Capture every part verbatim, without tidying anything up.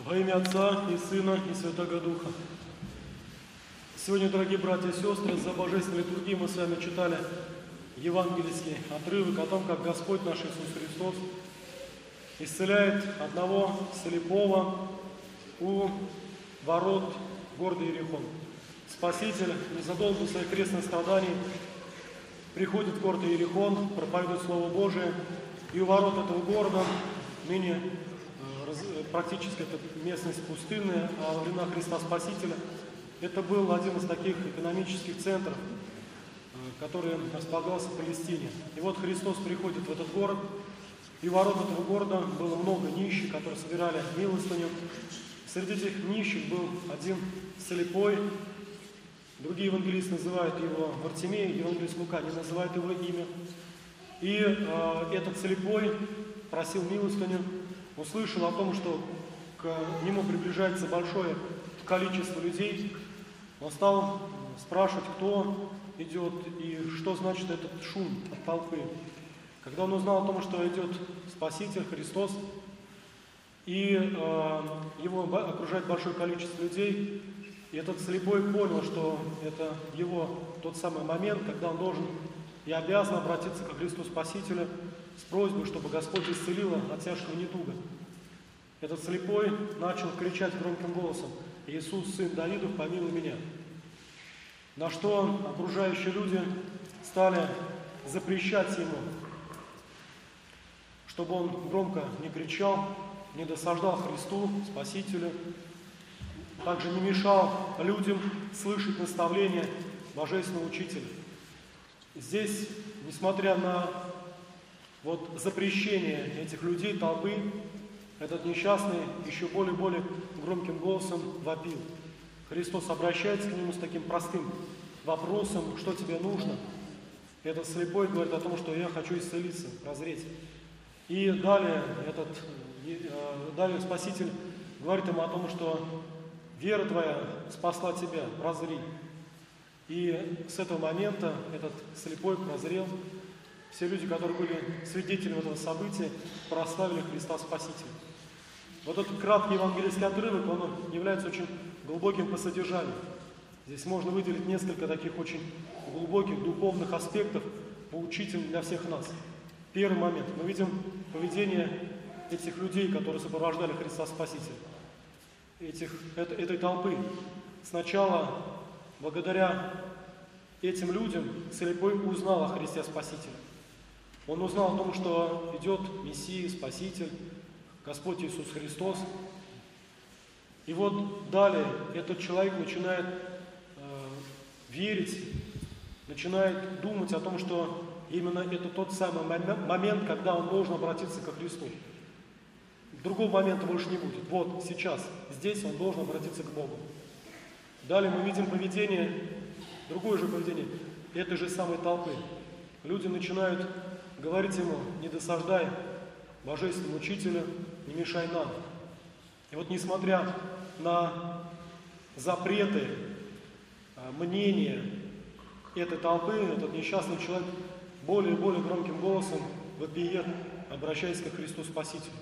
Во имя Отца и Сына и Святого Духа. Сегодня, дорогие братья и сестры, за Божественной литургией мы с вами читали евангельский отрывок о том, как Господь наш Иисус Христос исцеляет одного слепого у ворот города Иерихон. Спаситель незадолго до своих крестных страданий приходит в город Иерихон, проповедует Слово Божие, и у ворот этого города, ныне практически это местность пустынная, а во времена Христа Спасителя это был один из таких экономических центров, который располагался в Палестине. И вот Христос приходит в этот город, и у ворот этого города было много нищих, которые собирали милостыню. Среди этих нищих был один слепой, другие евангелисты называют его Вартимей, евангелист Лука не называет его имя. И э, этот слепой просил милостыню, услышал о том, что к нему приближается большое количество людей. Он стал спрашивать, кто идет и что значит этот шум от толпы. Когда он узнал о том, что идет Спаситель Христос, и э, его окружает большое количество людей, и этот слепой понял, что это его тот самый момент, когда он должен и обязан обратиться ко Христу Спасителю с просьбой, чтобы Господь исцелил от тяжкого недуга. Этот слепой начал кричать громким голосом: «Иисус, сын Давидов, помилуй меня!» На что окружающие люди стали запрещать ему, чтобы он громко не кричал, не досаждал Христу, Спасителю, также не мешал людям слышать наставления Божественного Учителя. Здесь, несмотря на вот запрещение этих людей, толпы, этот несчастный еще более-более громким голосом вопил. Христос обращается к нему с таким простым вопросом: что тебе нужно? Этот слепой говорит о том, что я хочу исцелиться, прозреть. И далее, этот, далее Спаситель говорит ему о том, что вера твоя спасла тебя, прозри. И с этого момента этот слепой прозрел. Все люди, которые были свидетелями этого события, прославили Христа Спасителя. Вот этот краткий евангельский отрывок, он является очень глубоким по содержанию. Здесь можно выделить несколько таких очень глубоких духовных аспектов, поучительных для всех нас. Первый момент. Мы видим поведение этих людей, которые сопровождали Христа Спасителя. Этих, это, этой толпы. Сначала, благодаря этим людям, слепой узнал о Христе Спасителе. Он узнал о том, что идет Мессия, Спаситель, Господь Иисус Христос. И вот далее этот человек начинает э, верить, начинает думать о том, что именно это тот самый момент, когда он должен обратиться ко Христу. Другого момента больше не будет. Вот сейчас, здесь он должен обратиться к Богу. Далее мы видим поведение, другое же поведение этой же самой толпы. Люди начинают говорить ему: не досаждай Божественному Учителю, не мешай нам. И вот несмотря на запреты, мнения этой толпы, этот несчастный человек более и более громким голосом вопиет, обращаясь ко Христу Спасителю.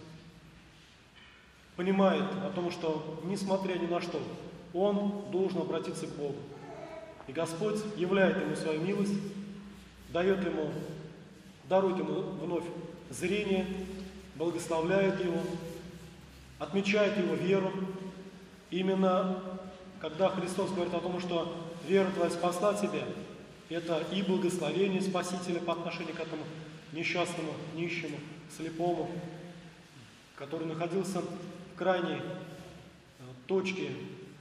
Понимает о том, что несмотря ни на что, он должен обратиться к Богу. И Господь являет ему свою милость, дает ему, дарует ему вновь зрение, благословляет его, отмечает его веру. Именно когда Христос говорит о том, что вера твоя спасла тебя, это и благословение Спасителя по отношению к этому несчастному, нищему, слепому, который находился в крайней точке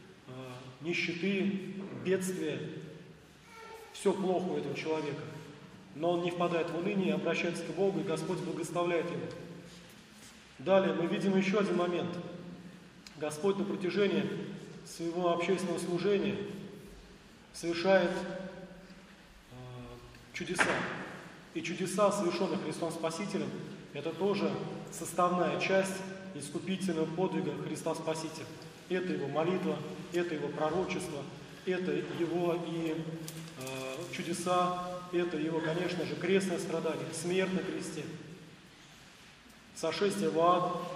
нищеты, бедствия. Все плохо у этого человека. Но он не впадает в уныние, обращается к Богу, и Господь благословляет его. Далее мы видим еще один момент. Господь на протяжении своего общественного служения совершает э, чудеса. И чудеса, совершенные Христом Спасителем, это тоже составная часть искупительного подвига Христа Спасителя. Это его молитва, это его пророчество, это его и э, чудеса, это его, конечно же, крестное страдание, смерть на кресте, сошествие в ад,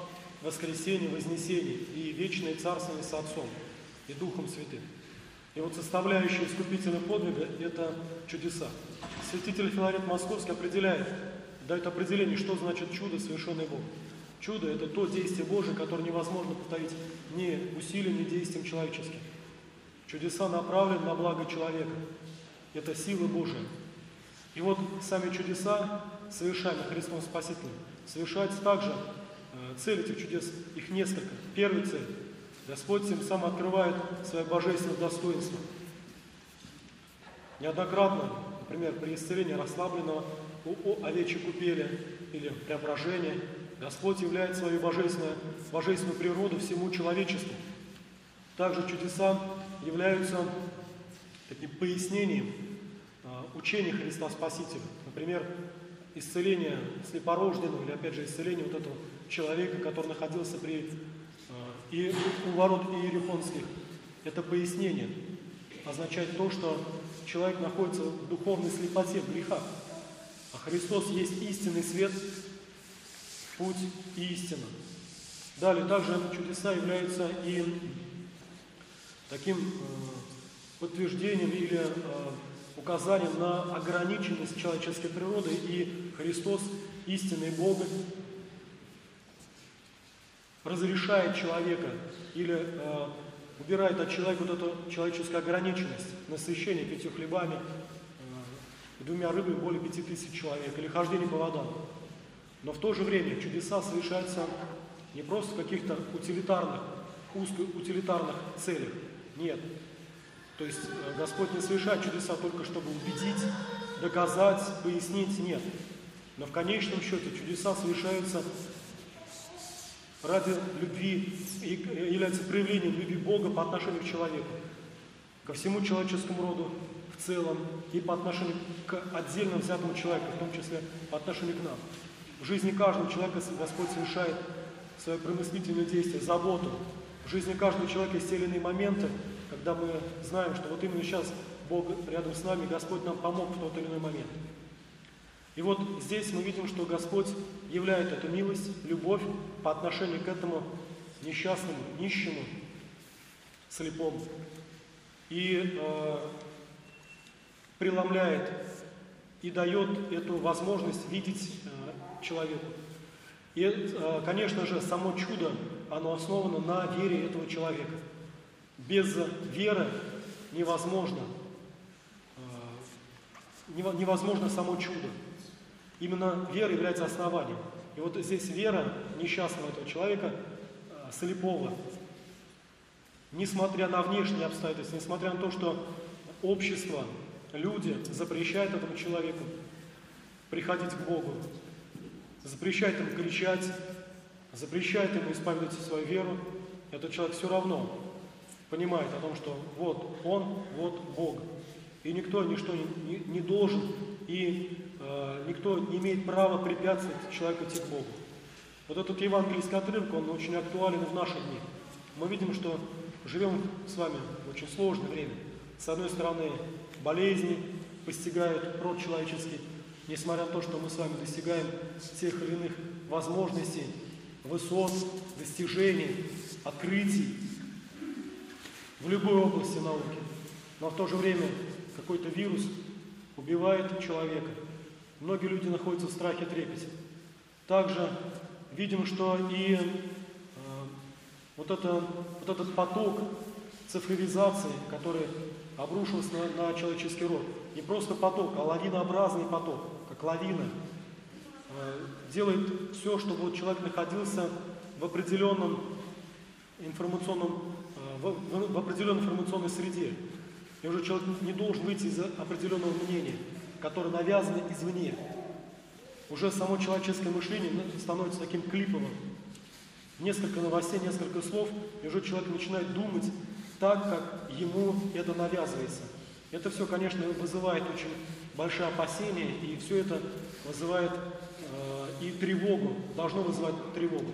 воскресение, вознесение и вечное царствование с Отцом и Духом Святым. И вот составляющая искупительного подвига – это чудеса. Святитель Филарет Московский определяет, дает определение, что значит чудо, совершенное Богом. Чудо – это то действие Божие, которое невозможно повторить ни усилием, ни действием человеческим. Чудеса направлены на благо человека. Это сила Божия. И вот сами чудеса, совершаемые Христом Спасителем, совершаются также, цель этих чудес, их несколько. Первая цель – Господь тем самым открывает свое божественное достоинство. Неоднократно, например, при исцелении расслабленного у овечьей купели или преображения, Господь являет свою божественную, божественную природу всему человечеству. Также чудеса являются таким пояснением учения Христа Спасителя. Например, исцеление слепорожденного или, опять же, исцеление вот этого человека, который находился при, и у ворот иерихонских. Это пояснение означает то, что человек находится в духовной слепоте, в грехах. А Христос есть истинный свет, путь и истина. Далее, также чудеса являются и таким э, подтверждением или э, указанием на ограниченность человеческой природы, и Христос, истинный Бог, разрешает человека или э, убирает от человека вот эту человеческую ограниченность, насыщение пятью хлебами, э, двумя рыбами более пяти тысяч человек, или хождение по водам. Но в то же время чудеса совершаются не просто в каких-то утилитарных, узкоутилитарных целях. Нет. То есть Господь не совершает чудеса только чтобы убедить, доказать, пояснить. Нет. Но в конечном счете чудеса совершаются ради любви и являются проявлением любви Бога по отношению к человеку, ко всему человеческому роду в целом и по отношению к отдельно взятому человеку, в том числе по отношению к нам. В жизни каждого человека Господь совершает свое промыслительное действие, заботу. В жизни каждого человека есть те или иные моменты, когда мы знаем, что вот именно сейчас Бог рядом с нами, Господь нам помог в тот или иной момент. И вот здесь мы видим, что Господь являет эту милость, любовь по отношению к этому несчастному, нищему, слепому. И э, преломляет и дает эту возможность видеть э, человеку. И, э, конечно же, само чудо, оно основано на вере этого человека. Без веры невозможно, э, невозможно само чудо. Именно вера является основанием. И вот здесь вера несчастного этого человека, э, слепого, несмотря на внешние обстоятельства, несмотря на то, что общество, люди запрещают этому человеку приходить к Богу, запрещают ему кричать, запрещают ему исповедовать свою веру, этот человек все равно понимает о том, что вот он, вот Бог. И никто, ничто не, не, не должен, и э, никто не имеет права препятствовать человеку идти к Богу. Вот этот евангельский отрывок, он очень актуален в наши дни. Мы видим, что живем с вами в очень сложное время. С одной стороны, болезни постигают род человеческий, несмотря на то, что мы с вами достигаем тех или иных возможностей, высот, достижений, открытий в любой области науки. Но в то же время какой-то вирус убивает человека. Многие люди находятся в страхе, трепете. Также видим, что и э, вот, это, вот этот поток цифровизации, который обрушился на, на человеческий род, не просто поток, а лавинообразный поток, как лавина, э, делает все, чтобы вот человек находился в определенном информационном, э, в, в, в определенной информационной среде. И уже человек не должен выйти из определенного мнения, которое навязано извне. Уже само человеческое мышление становится таким клиповым. Несколько новостей, несколько слов, и уже человек начинает думать так, как ему это навязывается. Это все, конечно, вызывает очень большие опасения, и все это вызывает э, и тревогу, должно вызывать тревогу.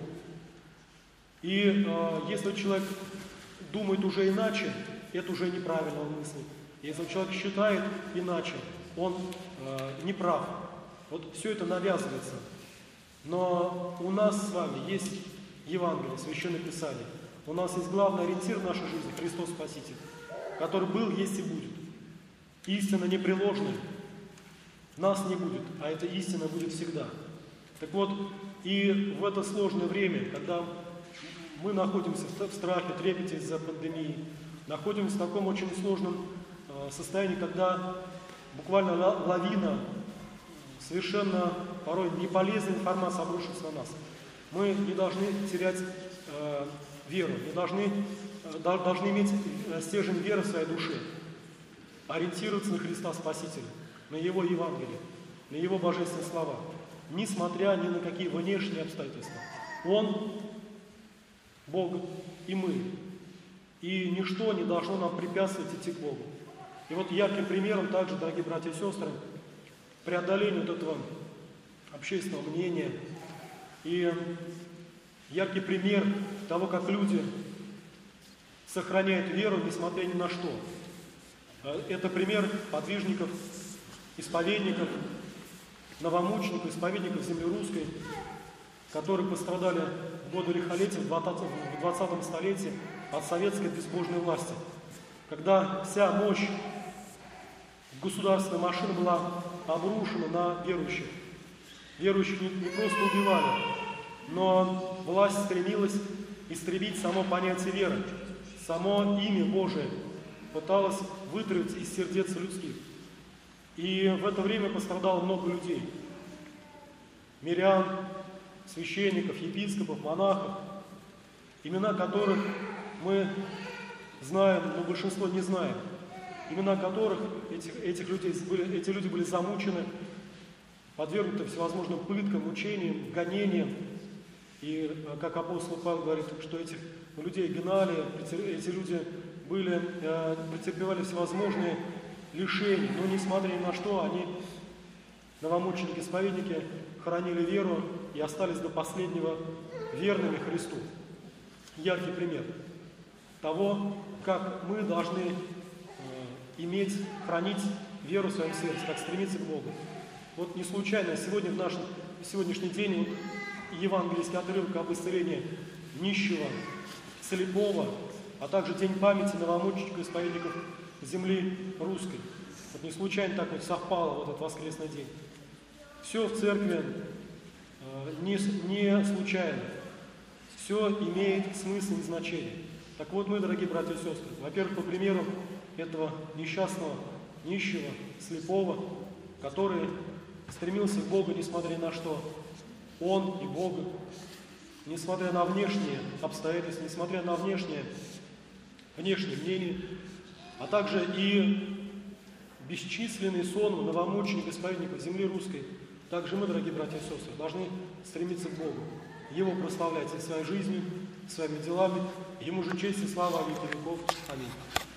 И э, если человек думает уже иначе, это уже неправильно он мыслит. Если человек считает иначе, он э, не прав. Вот все это навязывается. Но у нас с вами есть Евангелие, Священное Писание. У нас есть главный ориентир в нашей жизни – Христос Спаситель, который был, есть и будет. Истина непреложная. Нас не будет, а эта истина будет всегда. Так вот, и в это сложное время, когда мы находимся в страхе, трепете из-за пандемии, находимся в таком очень сложном состоянии, когда буквально лавина совершенно порой неполезной информации обрушится на нас. Мы не должны терять э, веру, не должны, э, должны иметь стержень веры в своей душе, ориентироваться на Христа Спасителя, на Его Евангелие, на Его божественные слова, несмотря ни на какие внешние обстоятельства. Он, Бог и мы, и ничто не должно нам препятствовать идти к Богу. И вот ярким примером также, дорогие братья и сестры, преодоление вот этого общественного мнения и яркий пример того, как люди сохраняют веру, несмотря ни на что. Это пример подвижников, исповедников, новомучеников, исповедников земли русской, которые пострадали в годы лихолетия, в двадцатом столетии от советской безбожной власти, когда вся мощь государственной машины была обрушена на верующих. Верующих не, не просто убивали, но власть стремилась истребить само понятие веры, само имя Божие пыталась вытравить из сердец людских. И в это время пострадало много людей. Мирян, священников, епископов, монахов, имена которых мы знаем, но большинство не знаем. Имена которых, этих, этих людей, были, эти люди были замучены, подвергнуты всевозможным пыткам, мучениям, гонениям. И, как апостол Павел говорит, что этих людей гнали, эти люди были, претерпевали всевозможные лишения. Но, несмотря ни на что, они, новомученики, исповедники, хранили веру и остались до последнего верными Христу. Яркий пример того, как мы должны э, иметь, хранить веру в своем сердце, как стремиться к Богу. Вот не случайно сегодня в наш сегодняшний день вот, евангельский отрывок об исцелении нищего, слепого, а также День памяти новомучеников, исповедников земли русской. Вот не случайно так вот совпало вот этот воскресный день. Все в церкви э, не, не случайно. Все имеет смысл и значение. Так вот мы, дорогие братья и сестры, во-первых, по примеру этого несчастного, нищего, слепого, который стремился к Богу, несмотря на что, он и Бог, несмотря на внешние обстоятельства, несмотря на внешнее, внешнее мнение, а также и бесчисленный сон новомучеников, исповедников земли русской, также мы, дорогие братья и сестры, должны стремиться к Богу, Его прославлять и своей жизнью, своими делами. Ему же честь и слава во веки веков. Аминь.